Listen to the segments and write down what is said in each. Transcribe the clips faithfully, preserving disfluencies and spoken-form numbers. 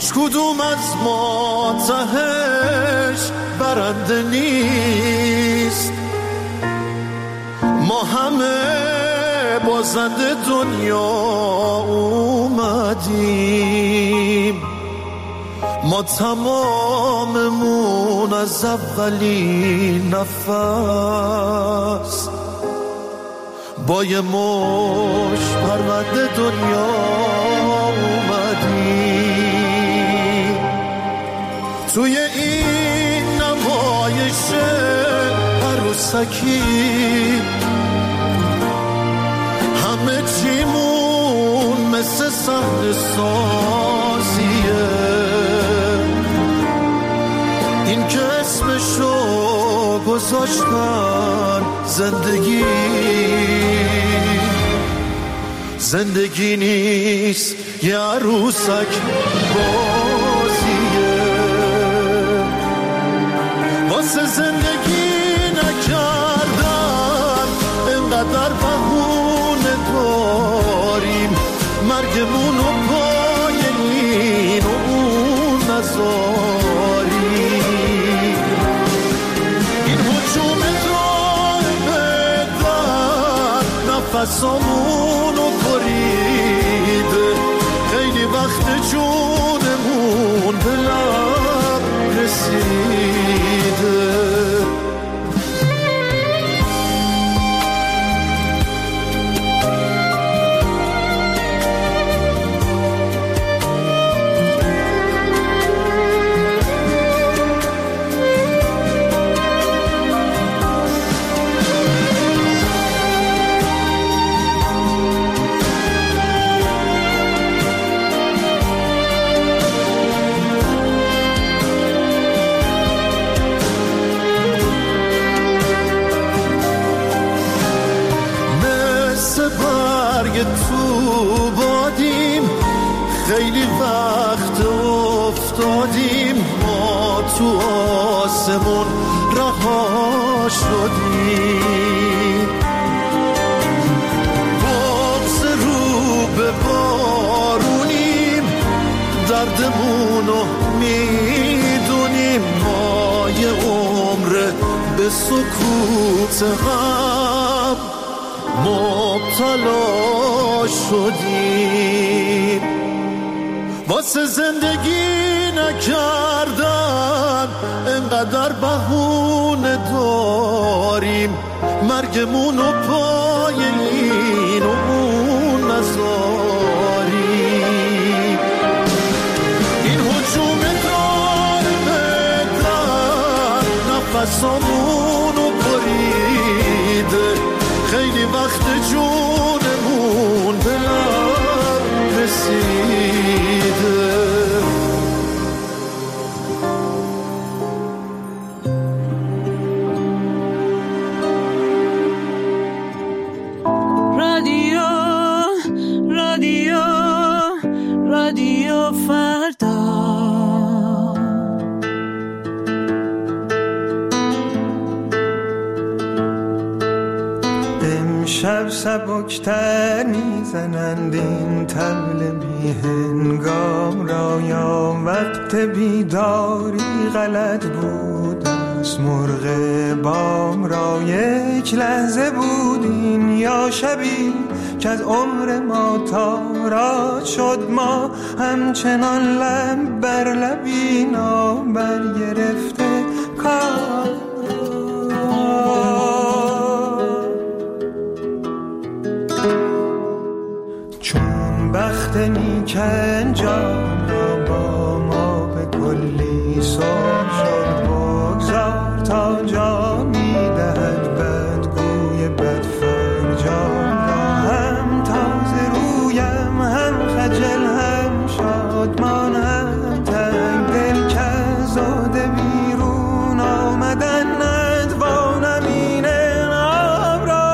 هیچ کدوم از ما تهش برنده نیست، ما همه بازنده دنیا اومدیم، ما تماممون از اولین نفس با یه مش پرونده دنیا اومدیم. توی این نمایش عروسکی همه چیمون مثل صحنه سازیه، این که اسمشو گذاشتن زندگی، زندگی نیست یه عروسک بازیه. واسه زندگی نکردن انقدر بهونه داریم، مرگمونو پای این و اون نذاریم. این حجوم دائمه نفسامونو بریده، خیلی وقت جونمون به لب رسیده. تو بادیم خیلی وقت افتادیم، ما تو آسمون رها شدیم، بغض رو به بارونیم، دردمونو میدونیم، ما یه عمر به سکوت غم مبتلا شدیم. واسه زندگی نکردن انقدر بهونه داریم، مرگمونو پای این و اون نذاریم. این حجوم دائمه در نفسامونو بریده، خیلی وقت جونمون به لب رسیده. رادیو رادیو رادیو فردا، شب سبکتر میزنند این طبل بی هنگام را، یا وقت بیداری غلط بود از مرغ بام را. یک لحظه بودیم یا شبی که از عمر ما تاراج شد، ما همچنان لب بر لبی نابر گرفته کار. بخت نیک انجام را با ما به کلی سر شد، بگذار تا جا میدهد بدگوی بدفرجام را. هم تازه رویم هم خجل هم شادمان، هم تنگ دل که زاده بیرون آمدن ندوانم این انعام را.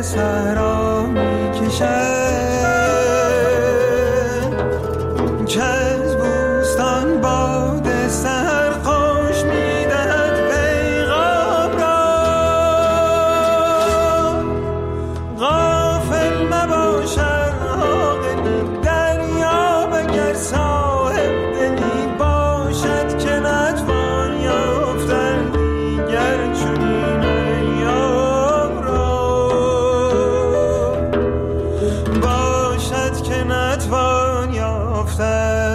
صحرا میکشد که از بوستان باد سحر خوش میدهد پیغام را. غافل مباشد عاقل دریا اگر صاحب دلی باشد که نتوان یافتن دیگر چنین ایام را. باشد که نتوان یافتن.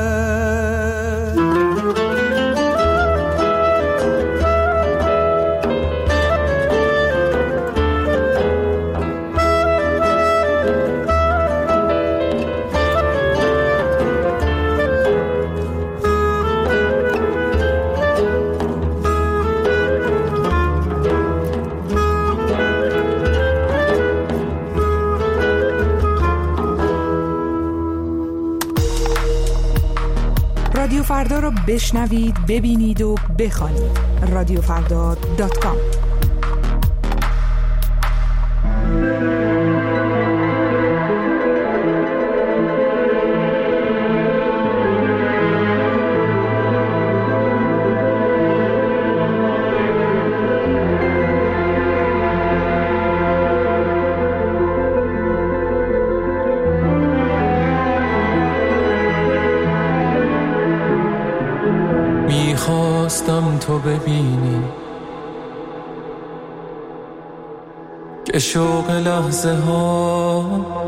رادیو فردا رو بشنوید، ببینید و بخوانید. رادیو فردا دات کام. میخواستم تو ببینی که شوق لحظه ها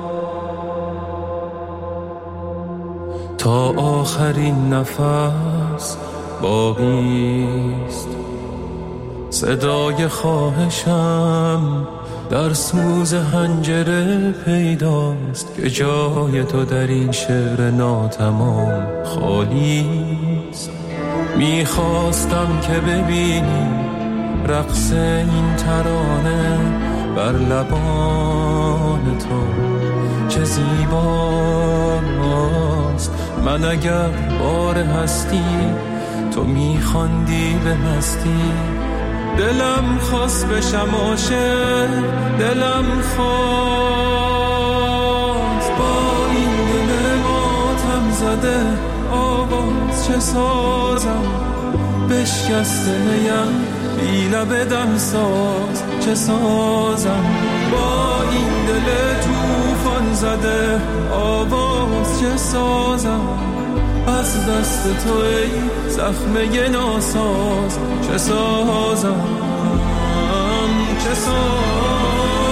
تا آخرین نفس باقیست. صدای خواهشم در سوز حنجره پیداست که جای تو در این شعر ناتمام خالیست. میخواستم که ببینی رقص این ترانه بر لبان تو چه زیباست. من اگر بار هستی تو میخواندی به مستی. دلم خواست بشم عاشق، دلم خواست با این دل ماتم زده آواز چه سازم. بشکسته نیم بی لب دم ساز چه سازم. با این دل توفان زده آواز چه سازم. از دست تو ای زخمه ناساز چه سازم چه سازم.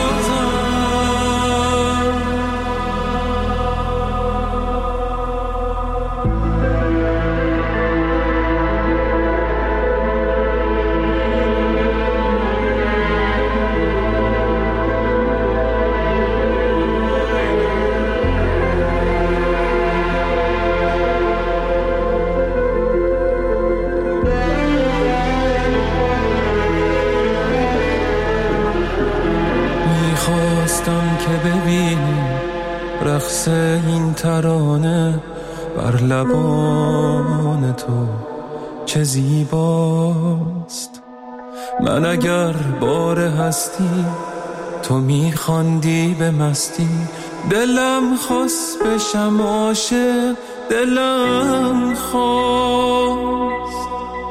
میخواستم که ببینی رقص این ترانه بر لبان تو چه زیباست. من اگر بار هستی تو میخواندی به مستی. دلم خواست بشم عاشق، دلم خواست.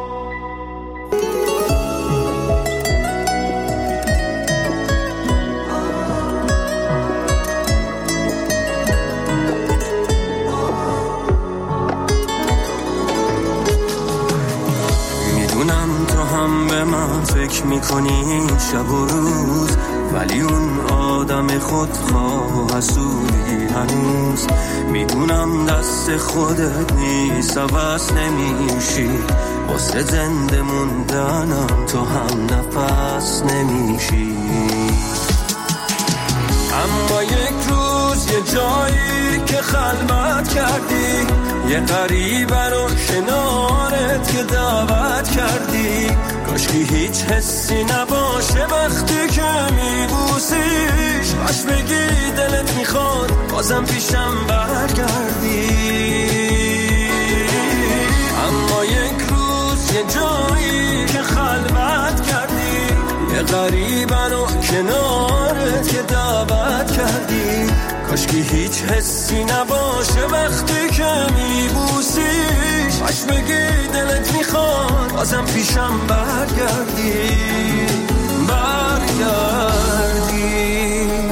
به من فکر میکنی شب و روز، ولی اون آدم خودخواه حسودی هنوز. میدونم دست خودت نیست عوض نمیشی، واسه زنده موندنم تو هم نفس نمیشی. اما یک روز یه جایی که خلوت کردی، یه غریبه رو کنارت که دعوت کردی. کاشکی هیچ حسی نباشه وقتی که میبوسیش، باش بگی دلت میخواد بازم پیشم برگردی. اما یک روز یه جایی که خلوت کردی، یه یه غریبن و کنارت که دعوت کردی. کاشکی هیچ حسی نباشه وقتی که میبوسیش، باش بگی دلت میخواد بازم پیشم برگردی برگردی.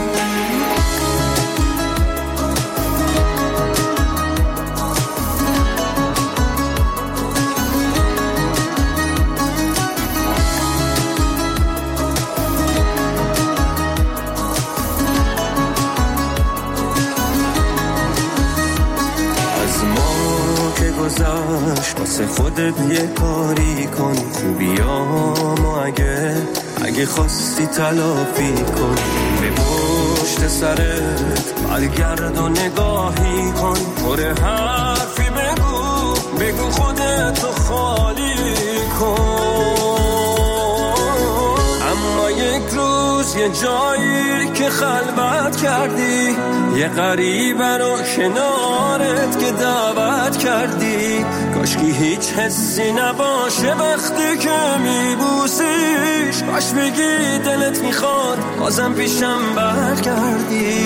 گذشت واسه خودت یه کاری کن، خوبیامو اگه اگه خواستی تلافی کن. به پشت سرت برگرد و نگاهی کن، پر حرفی بگو بگو خودتو خالی کن. اما یک روز یه جایی که خلوت کردی، یه غریبه رو کنارت که دعوت کردی. کاشکی هیچ حسی نباشه وقتی که میبوسیش، باش بگی دلت میخواد بازم پیشم برگردی.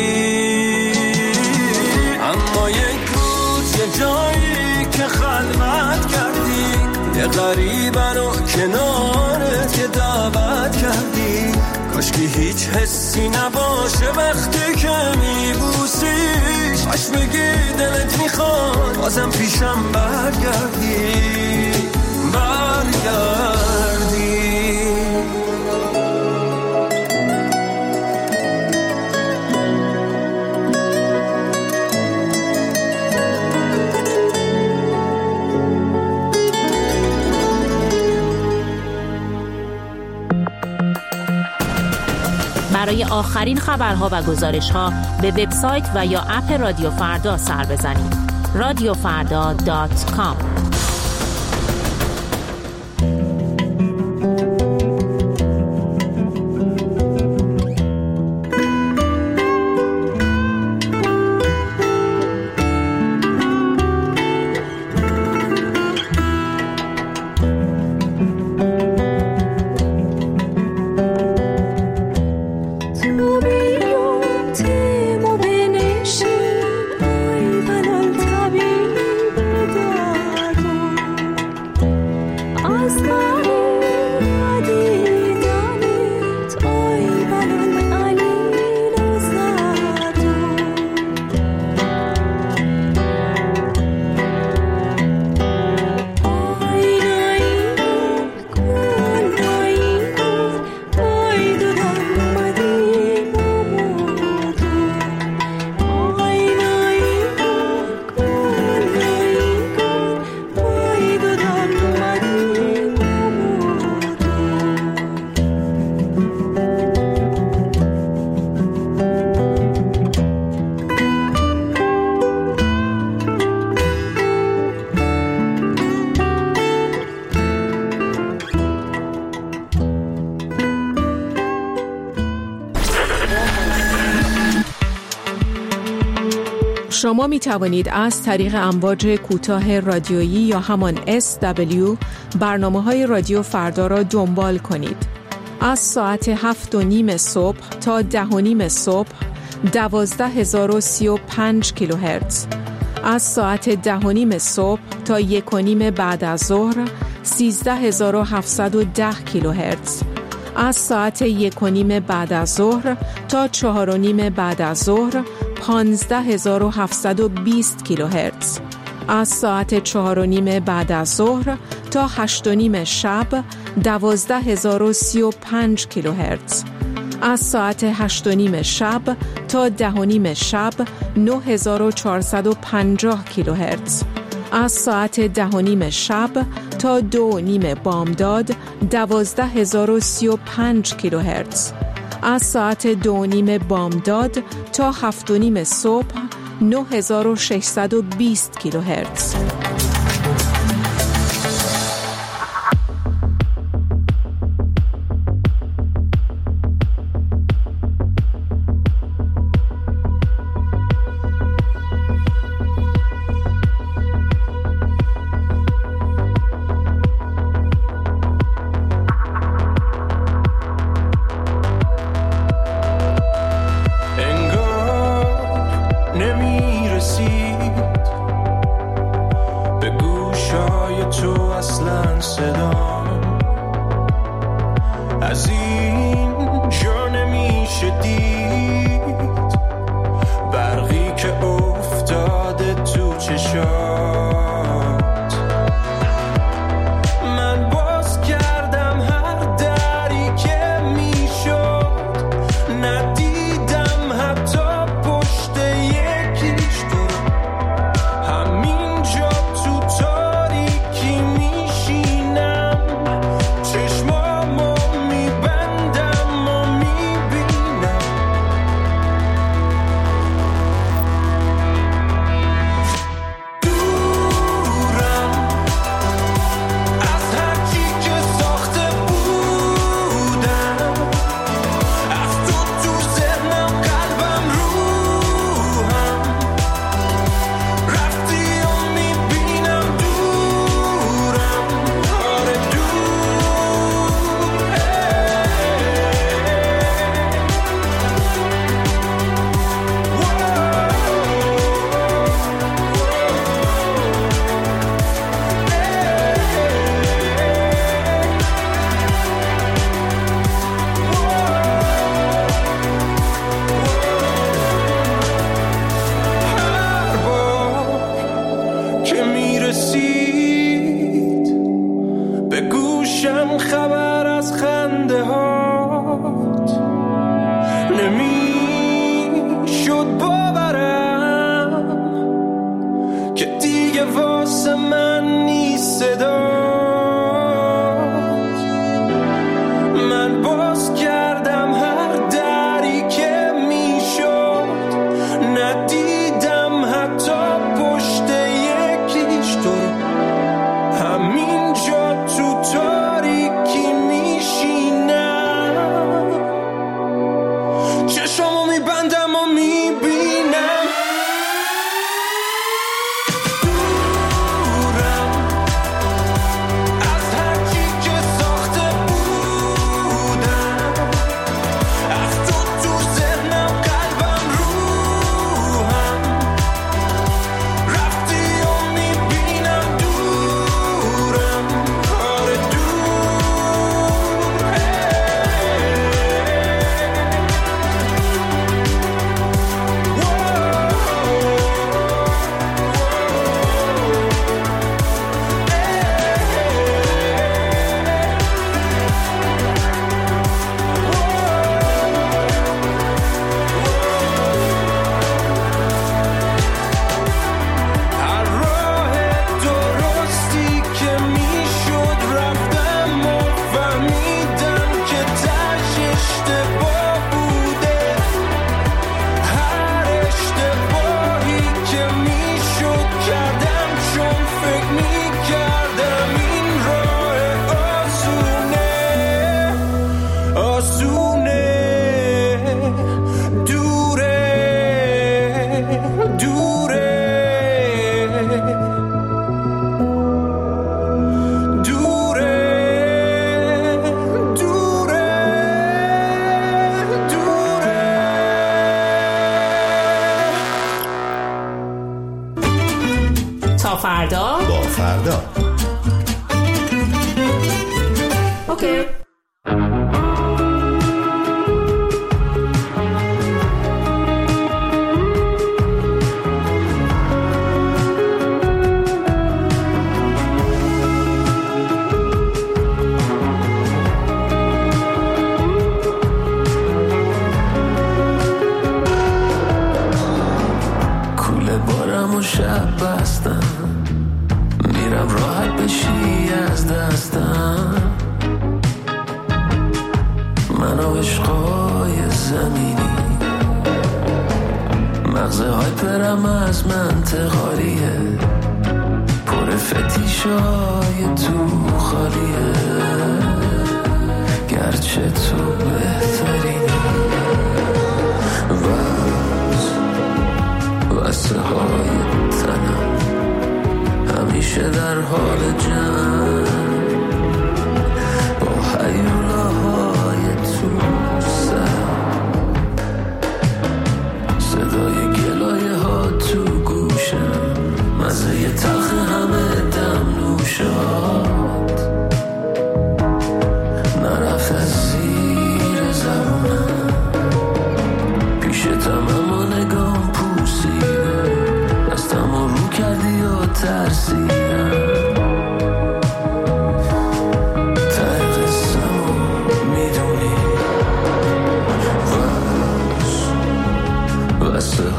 اما یک روز یه جایی که خلوت کردی، یه غریبه رو کنارت که دعوت کردی. کاشکی هیچ حسی نباشه وقتی که میبوسیش، باش بگی دلت میخواد بازم پیشم برگردی برگردی. برای آخرین خبرها و گزارش‌ها به وبسایت و یا اپ رادیو فردا سر بزنید. رادیو فردا دات کام. شما می توانید از طریق امواج کوتاه رادیویی یا همان اس دبلیو برنامه‌های رادیو فردا را دنبال کنید. از ساعت هفت و نیم صبح تا ده و نیم صبح دوازده هزار و سی و پنج کیلوهرتز، از ساعت ده و نیم صبح تا یک و نیم بعد از ظهر سیزده هزار و هفتصد و ده کیلوهرتز، از ساعت یک و نیم بعد از ظهر تا چهار و نیم بعد از ظهر پانزده هزار و هفتصد و بیست کیلوهرتز، از ساعت چهار و نیم بعد از ظهر تا هشت و نیم شب دوازده هزار و سی و پنج کیلوهرتز، از ساعت هشت و نیم شب تا ده و نیم شب نه هزار و چهارصد و پنجاه کیلوهرتز، از ساعت ده و نیم شب تا دو و نیم بامداد دوازده هزار و سی و پنج کیلوهرتز، از ساعت دو و نیم بامداد تا هفت و نیم صبح نه هزار و ششصد و بیست کیلوهرتز. صدام از این جا نمیشه دید برقی که افتاده تو چشات. من باز کردم هر دری که میشد ندیدم حتی پشت یکیش تو همینجا تو تاریکی میشینم چشمامو میبندم و میبینم دورم از هرچی که ساخته بودم از تو تو ذهنم قلبم روحم رفتی و میبینم دورم آره هر بار که میرسید به گوشم خبر از خنده هات نمیشد باورم که دیگه واسه من نیست صدات. من باز کردم هر دری که میشد ندیدم حتی پشت یکیش تو همینجا تو تاریکی میشینم چشمو میبندم و میبینم دورم از هرچی که ساخته بودم از تو تو ذهنم قلبم روحم رفتی و میبینم دورم آره هر راه درستی که میشد رفتم و فهمیدم که تاش اشتباه بوده هر اشتباهی که میشد کردم چون فکر میکردم این راه آسونه آسونه دوره دوره دوره دوره دوره تا فردا. با فردا. اوکی. کوله بارم و شب بستم میرم راحت بشی از دستم من و عشقای زمینی مغزه های پرم از منطقاریه پر فتیشای تو خالیه گرچه تو بهترینی وز وسه های تنم همیشه در حال جنگ با حیوله های تو سر صدای گلایه ها تو گوشم مزه تلخ همه دم نوشاد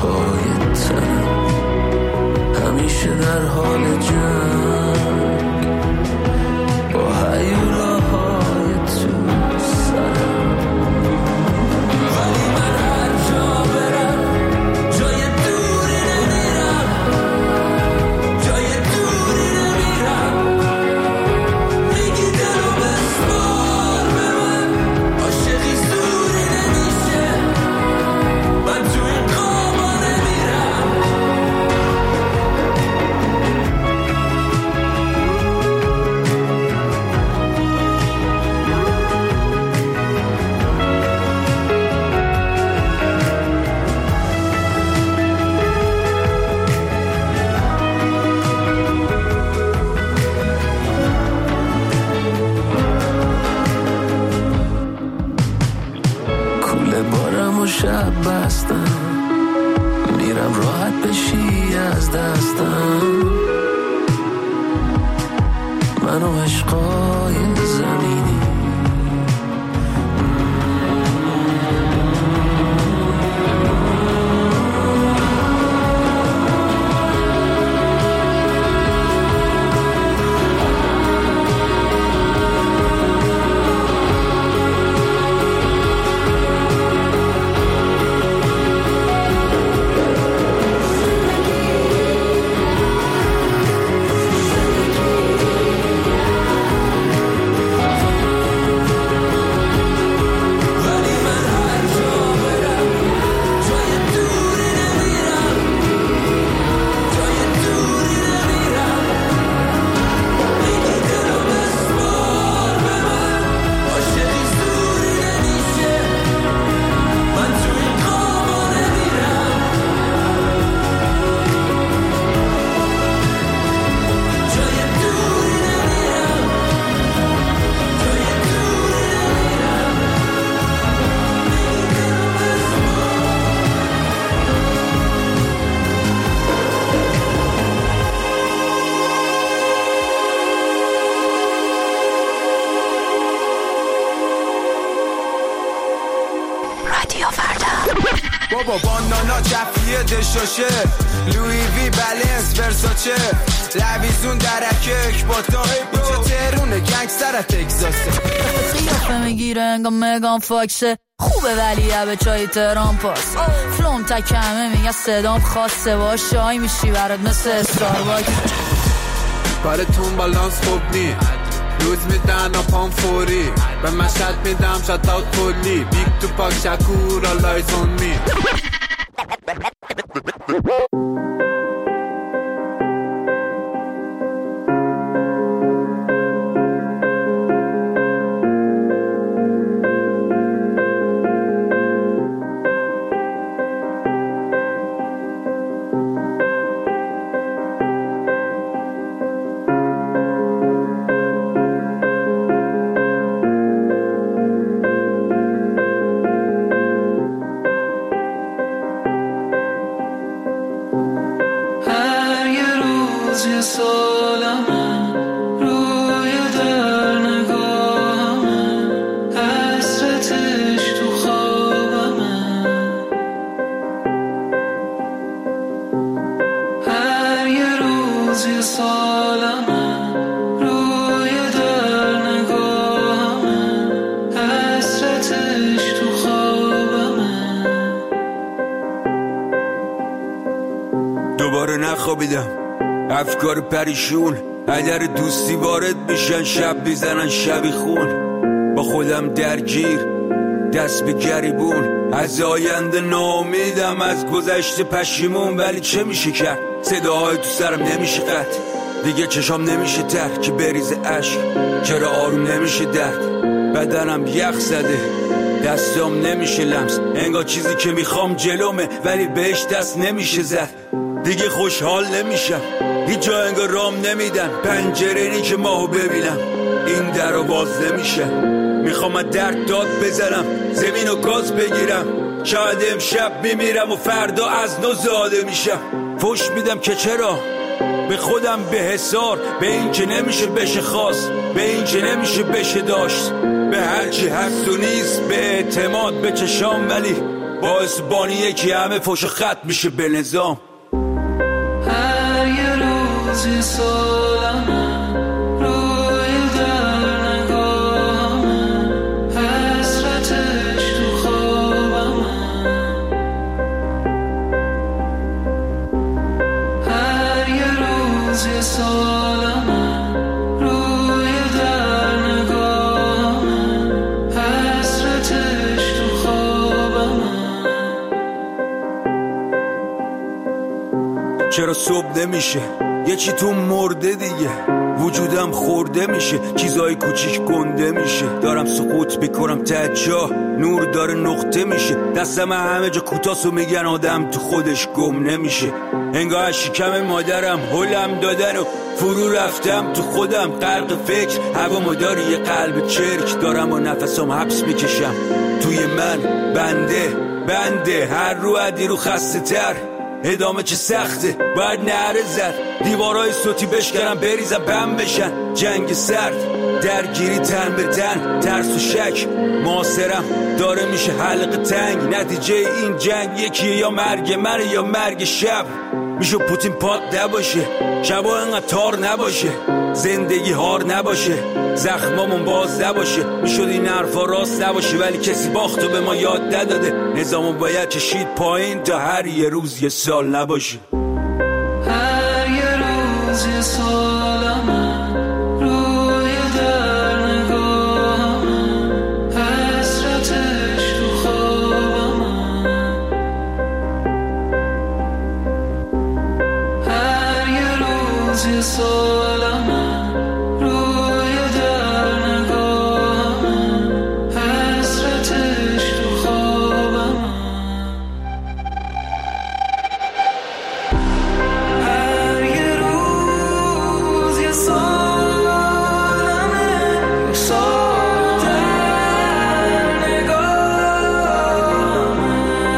های تنم همیشه در حال جنگ با هیولاهای تو سرم. ولی من هر جا برم جای دوری نمیرم، جای دوری نمیرم. میگی دلو بسپار به من، عاشقی زوری نمیشه، من تو این قابا نمیرم. کوله بارم و شب بستم، میرم راحت بشی از دستم. من و عشقای زمینی بابا بانانا کفیه دشاشه، لوی وی بلنس ورساچه، لویزون درکک با تا اینجا تهرونه گنگستر تگزاسه. قیافه میگیره انگا مگان فاکسه، خوبه ولی به چای تهران پاس. فلوم تکمه میگه صدام خاصه، با شای میشی برات مثل استارباکس. کارتون بالانس خوب نی، روز میدن و پام فوری، به مشهد میدم شات اوت کلی. بیگ تو پاک شکور آلایز اون می. دوباره نخوابیدم، افکار پریشون اگر دوستی وارد میشن، شب میزنن شبی خون. با خودم درگیر دست به گریبون، از آینده ناامیدم، از گذشته پشیمون. ولی چه میشه کرد، صداهای تو سرم نمیشه قطع، دیگه چشام نمیشه تر که بریزه عشق. چرا آروم نمیشه درد، بدنم یخ زده، دستام نمیشه لمس، انگار چیزی که میخوام جلومه ولی بهش دست نمیشه زد. دیگه خوشحال نمیشم، هیچ جا انگار رام نمیدن، پنجره اینی که ماهو ببینم این در رو باز نمیشه. میخوام درد داد بزنم، زمین و گاز بگیرم، شاید امشب میمیرم و فردا از نو زاده میشم. فوش میدم که چرا به خودم به حسار، به این که نمیشه بشه خواست، به این که نمیشه بشه داشت، به هرچی هست و نیست، به اعتماد به چشام ولی باعث بانی یکی همه فوش خط میشه به نظام. هر یه روزی سالمه روی در نگاهمه، حسرتش تو خوابمه. هر یه روزی سالمه روی در نگاهمه، حسرتش تو خوابمه. چرا صبح نمیشه یه چی تو مرده دیگه، وجودم خورده میشه، چیزای کوچیک گنده میشه، دارم سقوط میکنم ته جا، نور داره نقطه میشه، دستم همه جا کوتاسو میگن آدم تو خودش گم نمیشه. انگاه شکم مادرم هلم دادن و فرو رفتم تو خودم، غرق فکر هوا مداری یه قلب چرک، دارم و نفسم حبس میکشم توی من، بنده بنده هر رو عدی رو خسته تر، ادامه چه سخته باید نهره زد، دیوارای صوتی بشکنم بریزم بم بشن، جنگ سرد درگیری تن به تن، ترس و شک معاصرم داره میشه حلقه تنگ، نتیجه این جنگ یکیه یا مرگ منه یا مرگ شب، میشه پوتین پاک نباشه، شبا انقدر تار نباشه، زندگی هار نباشه، زخمامون باز نباشه، میشد این حرفا راست نباشه، ولی کسی باختو به ما یاد نداده، نظامو باید چشید پایین تا هر یه روز یه سال نباشه. هر یه روز یه سالمه روی در نگاهمه، حسرتش تو خوابمه. هر یه روز یه سالمه روی در نگاهمه، حسرتش تو خوابمه. هر یه روز یه سالمه، یه سال در نگاهمه.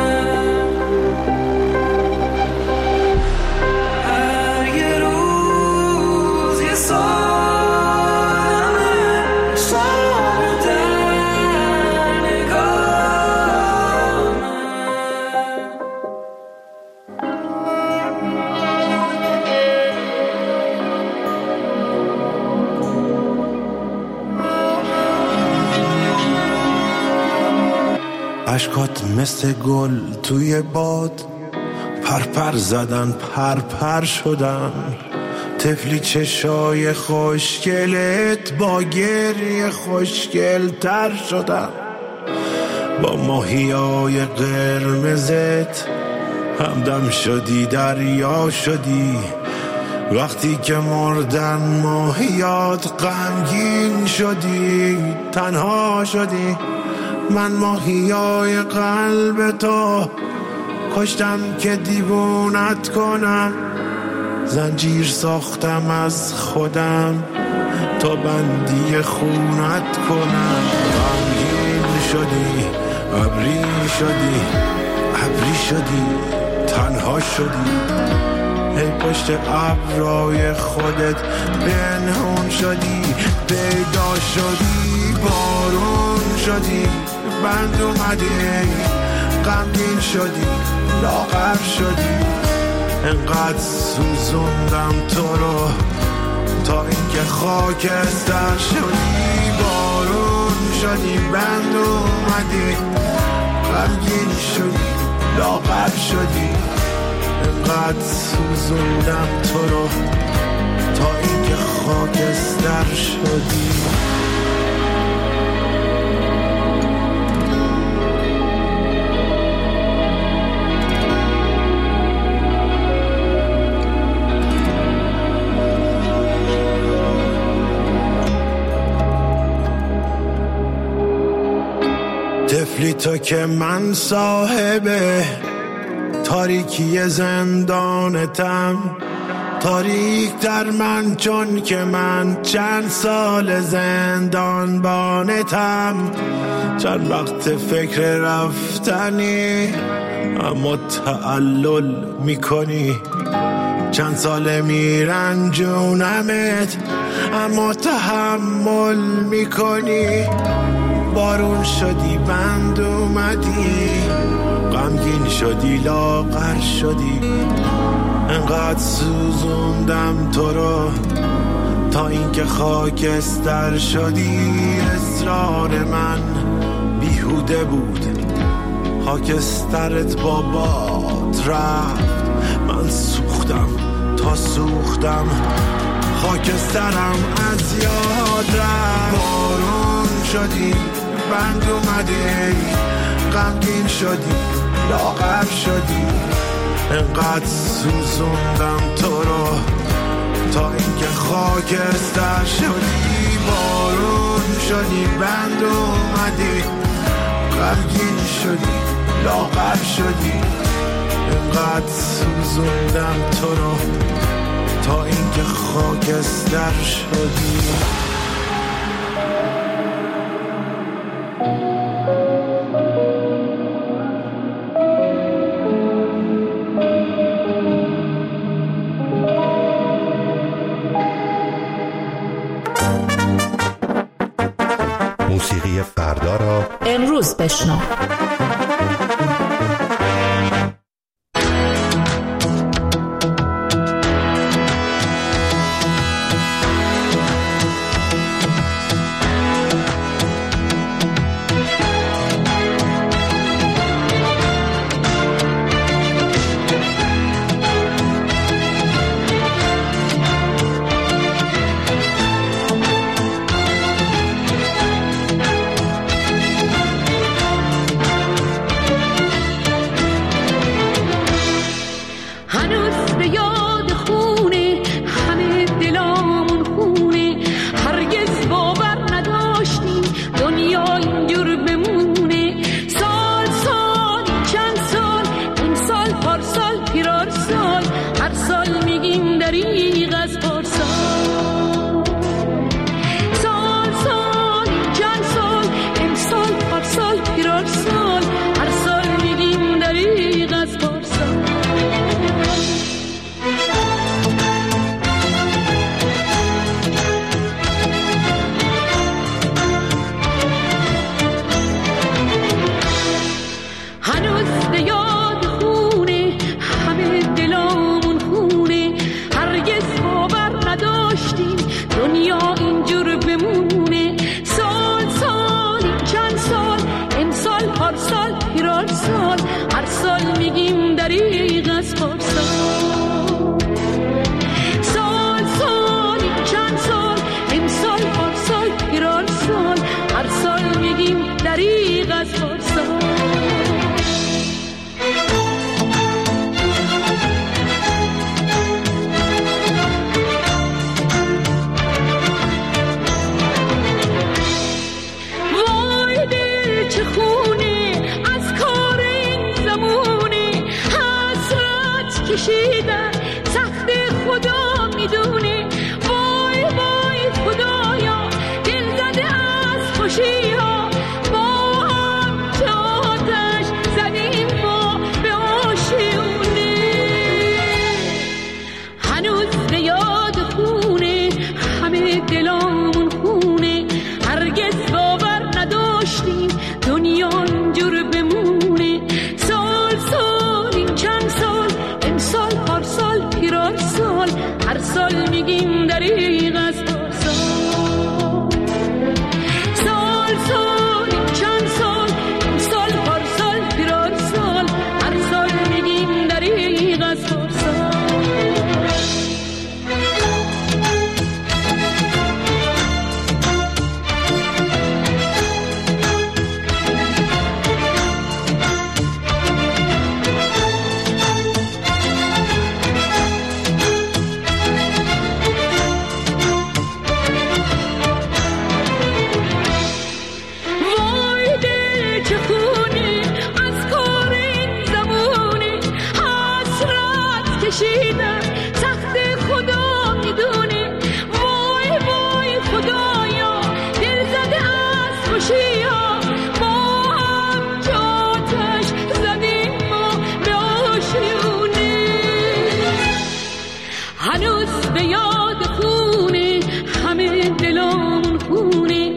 هر یه روز یه سالمه، یه سال در نگاهمه. اشکات مثل گل توی باد پرپر زدن پرپر شدن، طفلی چشای خوشگلت با گریه خوشگل تر شدن، با ماهیای قرمزت همدم شدی دریا شدی، وقتی که مردن ماهیات غمگین شدی تنها شدی، من ماهیای قلب تو کشتم که دیوونت کنم، زنجیر ساختم از خودم تا بندی خونت کنم، غمگین شدی ابری شدی ابری شدی تنها شدی، ای پشت ابرای خودت پنهون شدی، پیدا شدی بارون شدی، بند اومدی غمگین شدی لاغر شدی، انقدر سوزوندم تو رو تا اینکه خاکستر شدی، بارون شدی بند اومدی غمگین شدی لاغر شدی، انقدر سوزوندم تو رو تا اینکه خاکستر شدی. طفلی تو که من صاحبه تاریکی زندانتم، تاریک در من چون که من چند سال زندان بانتم، چند وقت فکر رفتنی اما تعلل میکنی، چند سال میرنجونمت اما تحمل میکنی، بارون شدی بند اومدی غمگین شدی لاغر شدی، انقدر سوزوندم تو رو تا اینکه خاکستر شدی. اصرار من بیهوده بود، خاکسترت با باد رفت. من سوختم تا سوختم، خاکسترم از یاد رفت. بارون شدی بند اومدی، غمگین شدی لاغر شدی، انقدر سوزوندم تو رو تا اینکه خاکستر شدی. بارون شدی بند اومدی، غمگین شدی لاغر شدی، انقدر سوزوندم تو رو تا اینکه خاکستر شدی. موسیقی فردا را امروز بشنو.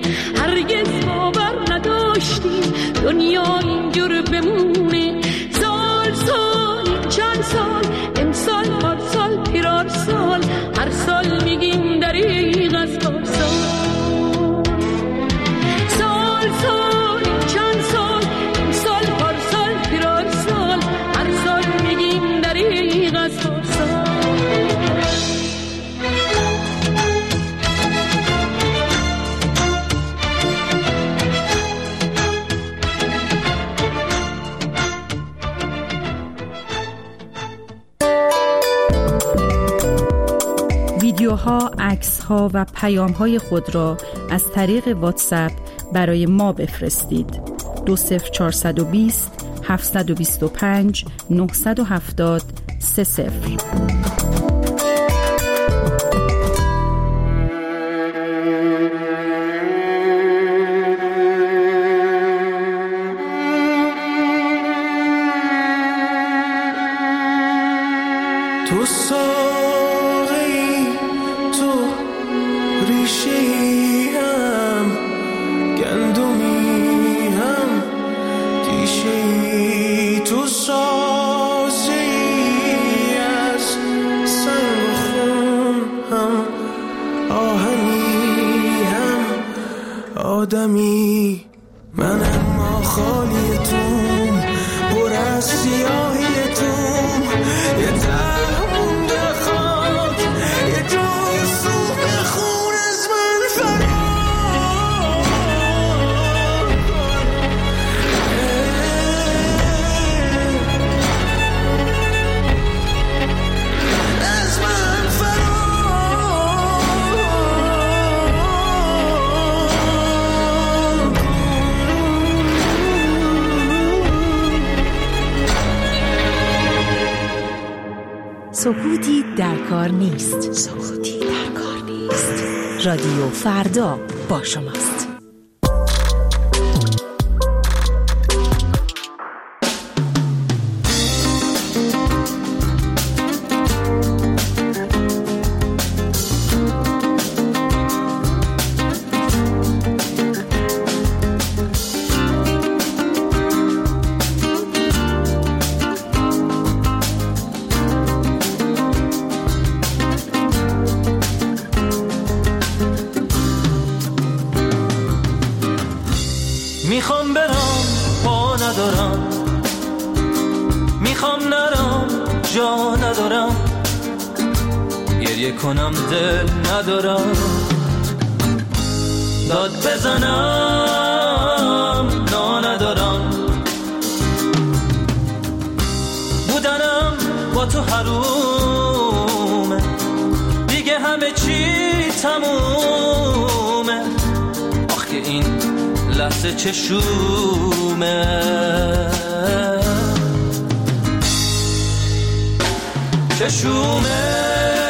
دنیا اینجور بمونه. ویدیوها، عکس‌ها و پیام‌های خود را از طریق واتساپ برای ما بفرستید. دو صفر چهارصد و بیست هفتصد و بیست و پنج نهصد و هفتاد سه صفر. تو ساقی تو ریشه‌ای هم گندمی هم دیشه‌ای تو سازی از سنگ و خون هم آهنی هم آدمی من اما خالی توم پر از سیاهی توم یه سکوتی در کار نیست. سکوتی در کار نیست. رادیو فردا با شماست. میخوام برم پا ندارم، میخوام نرم جا ندارم، گریه کنم دل ندارم، داد بزنم نا ندارم، بودنم با تو حرومه، دیگه همه چی تمومه، آخ که این لحظه چشومه، چشومه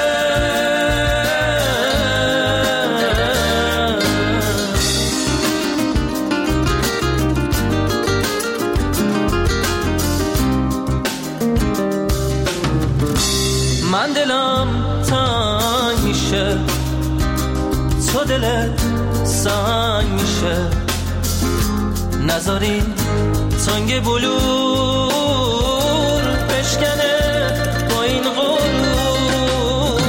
من دلم تنگ میشه، تو دلت سنگ میشه، نذاری تنگ بلور بشکنه با این غرور،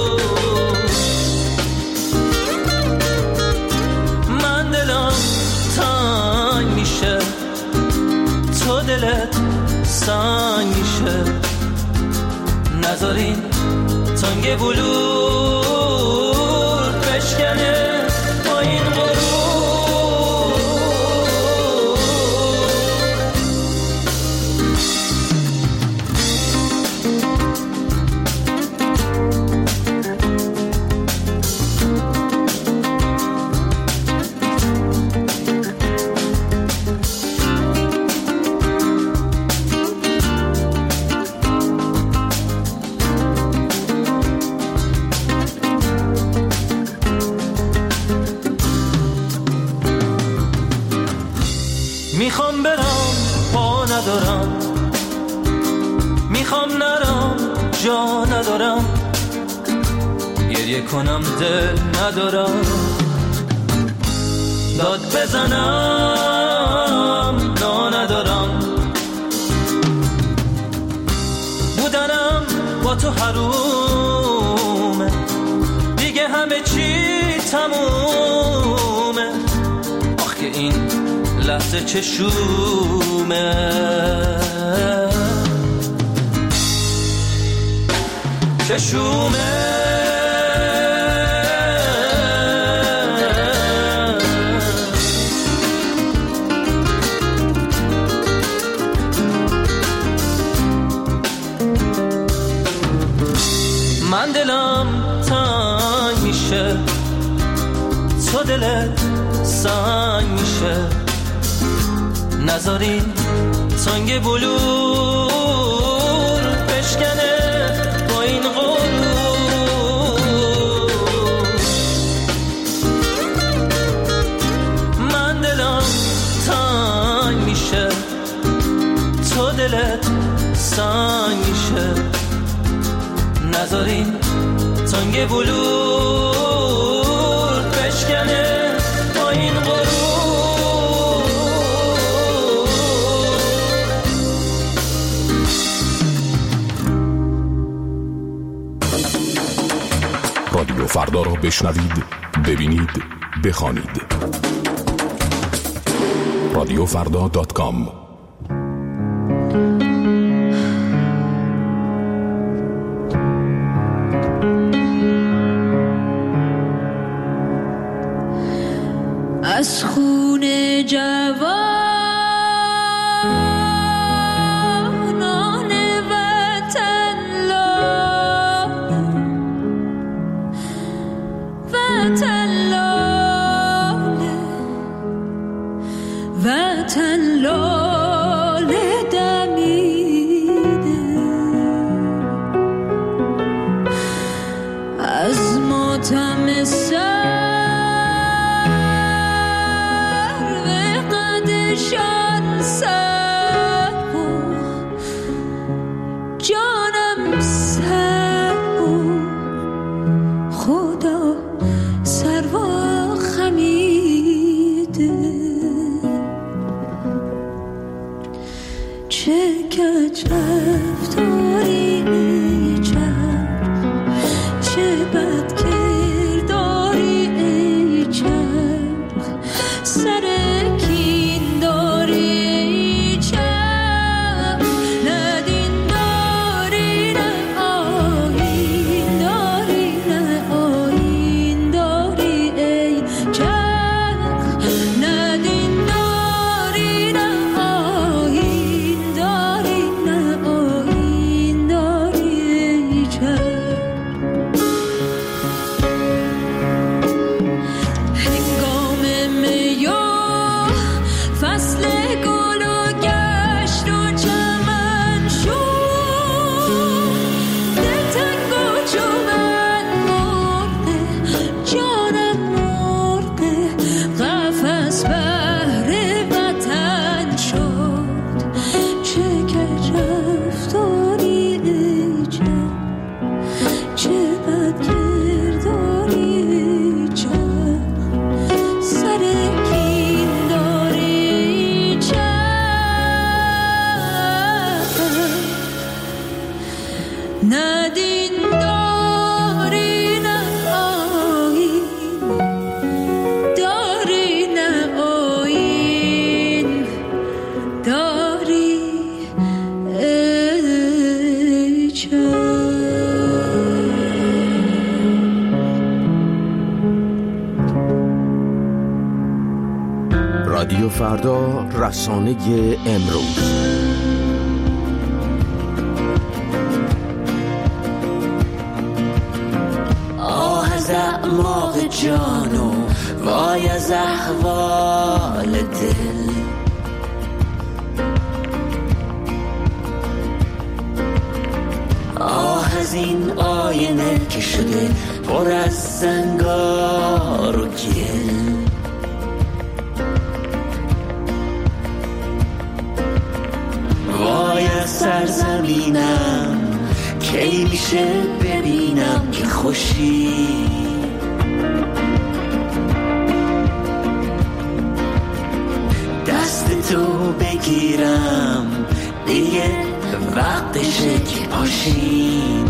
من دلم تنگ میشه، تو دلت سنگ میشه، نذاری تنگ بلور بشکنه با این غرور. میخوام برم پا ندارم، میخوام نرم جا ندارم، گریه کنم دل ندارم، داد بزنم نا ندارم، بودنم با تو حرومه، دیگه همه چی تمومه، آخ که این لحظه چشومه، چشومه من دلم تنگ دلت سنگ میشه نذاری تنگ بلور بشکنه با این غرور من دلم تنگ میشه تو دلت سنگ میشه نذاری تنگ بلور بشکنه با این غرور رادیو فردا را بشنوید، ببینید، بخوانید. رادیو فردا دات کام. از خون جوان رادیو فردا، رسانه امروز. آه از اعماق جانو وای از احوال دل، آه از این آینه که شده پر از زنگار و گل، وای از سرزمینم کی میشه ببینم که خوشی، دست تو بگیرم دیگه وقتشه که پاشیم،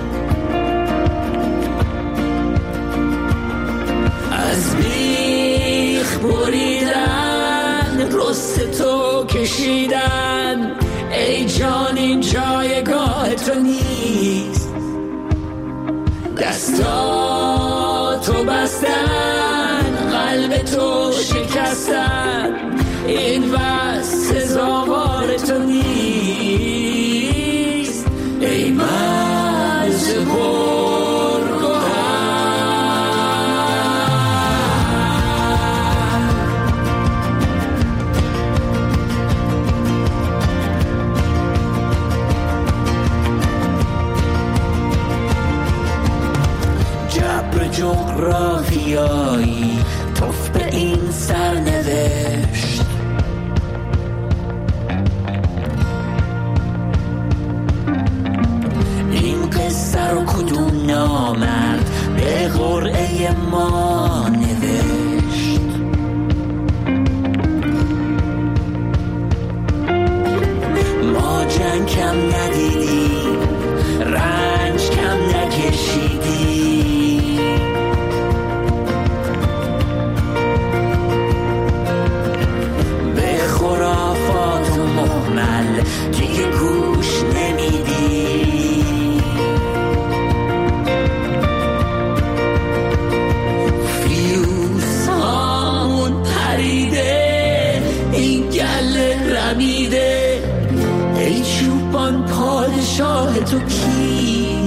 از بیخ بریدن رست تو کشیدن، ای جان این جایگاه تو نیست، دستاتو بستن قلب تو شکستن، این بس سزاوار تو نیست، ای مرز پرگوهر. من کم ندیدی، رنج کم نکشیدی. به خرافات و محمل دیگه گوش نمیدی. فیوز هامون پریده، این گله رمیده. ای چوبان پادشاه تو کی؟